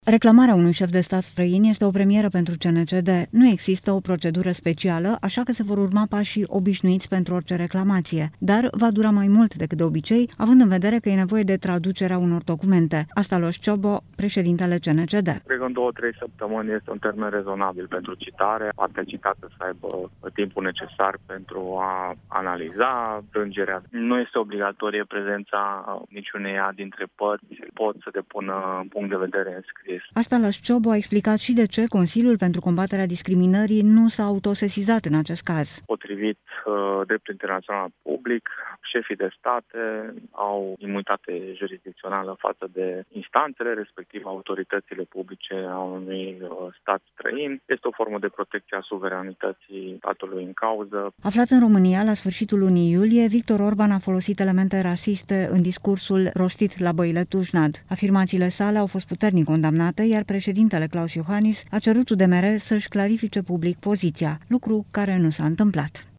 Reclamarea unui șef de stat străin este o premieră pentru CNCD. Nu există o procedură specială, așa că se vor urma pașii obișnuiți pentru orice reclamație, dar va dura mai mult decât de obicei, având în vedere că e nevoie de traducerea unor documente. Asta Alojz Ciobo, președintele CNCD. Cred că în 2-3 săptămâni este un termen rezonabil pentru citare. Partea citată să aibă timpul necesar pentru a analiza plângerea. Nu este obligatorie prezența niciuneia dintre părți. Pot să depună punct de vedere înscris. Asta Alojz Ciobo a explicat și de ce Consiliul pentru combaterea discriminării nu s-a autosesizat în acest caz. Potrivit dreptul internațional public, șefii de state au imunitate jurisdicțională față de instanțele, respectiv autoritățile publice a unui stat străin. Este o formă de protecție a suveranității statului în cauză. Aflat în România la sfârșitul lunii iulie, Victor Orban a folosit elemente rasiste în discursul rostit la Băile Tușnad. Afirmațiile sale au fost puternic condamnate, iar președintele Klaus Iohannis a cerut UDMR să-și clarifice public poziția, lucru care nu s-a întâmplat.